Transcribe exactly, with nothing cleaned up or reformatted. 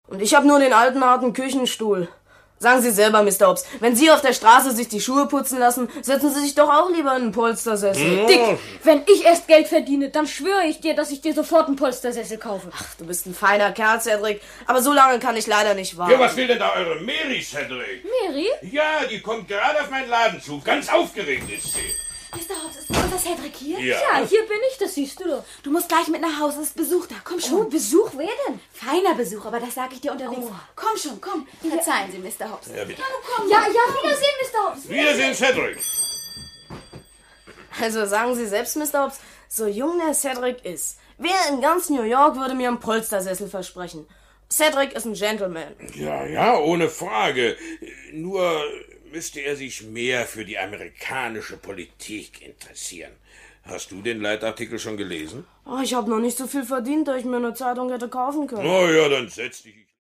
Und ich habe nur den alten, harten Küchenstuhl. Sagen Sie selber, Mister Hobbs, wenn Sie auf der Straße sich die Schuhe putzen lassen, setzen Sie sich doch auch lieber in einen Polstersessel. Oh. Dick, wenn ich erst Geld verdiene, dann schwöre ich dir, dass ich dir sofort einen Polstersessel kaufe. Ach, du bist ein feiner Kerl, Cedric, aber so lange kann ich leider nicht warten. Ja, was will denn da eure Mary, Cedric? Mary? Ja, die kommt gerade auf meinen Laden zu. Ganz aufgeregt ist sie. Mister Hobbs, ist unser Cedric hier? Ja. Ja, hier bin ich, das siehst du doch. Du musst gleich mit nach Hause, ist Besuch da. Komm schon. Oh, Besuch, wer denn? Feiner Besuch, aber das sage ich dir unterwegs. Oh. Komm schon, komm. Verzeihen Sie, Mister Hobbs. Ja, bitte. Ja, ja, Wiedersehen, Mister Hobbs. Wiedersehen, Cedric. Also sagen Sie selbst, Mister Hobbs, so jung der Cedric ist, wer in ganz New York würde mir einen Polstersessel versprechen? Cedric ist ein Gentleman. Ja, ja, ohne Frage. Nur müsste er sich mehr für die amerikanische Politik interessieren. Hast du den Leitartikel schon gelesen? Oh, ich habe noch nicht so viel verdient, dass ich mir eine Zeitung hätte kaufen können. Na ja, dann setz dich.